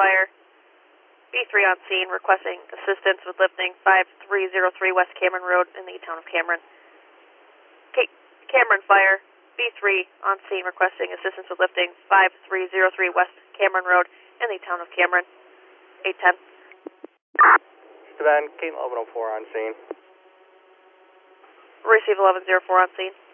Fire. B3 on scene, requesting assistance with lifting 5303 West Cameron Road in the town of Cameron. Cameron Fire. B3 on scene, requesting assistance with lifting 5303 West Cameron Road in the town of Cameron. 810. Savannah, Kate 1104 on scene. Receive 1104 on scene.